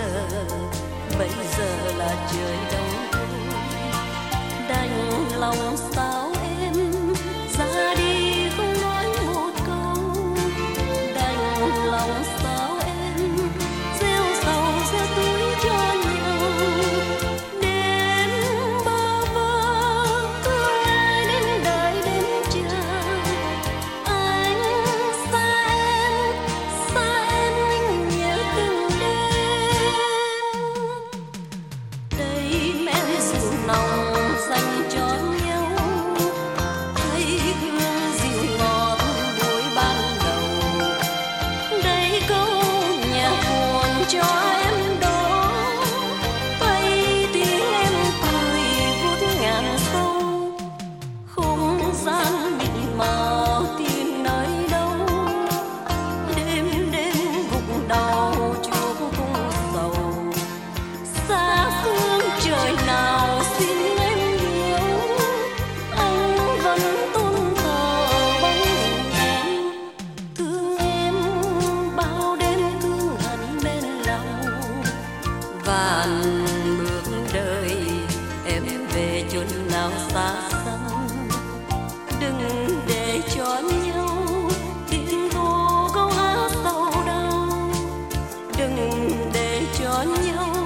giờ, bây giờ là trời đông đành lòng sao em ra đi không nói một câu, đành lòng sao em gieo sầu gieo túi cho nhau. Đêm bơ vơ thương ai đến đời đến chờ, anh xa em anh nhớ từng đêm. Đây men rượu nồng dành cho nhau, thấy hương dịu ngọt buổi ban đầu. Đây câu nhạc buồn cho em đó, tay tiếng em cười vút ngàn sâu. Không gian mịt mờ tìm nơi đâu, đêm đêm gục đầu chuốc cung sầu. Xa phương trời nào xin em hiểu, anh vẫn tôn thờ bóng hình em. Thương em bao đêm thương hận bên lòng, vạn bước đời em về chốn nào xa xăm. Đừng để cho nhau tiếng hò câu hát sầu đau, đừng để cho nhau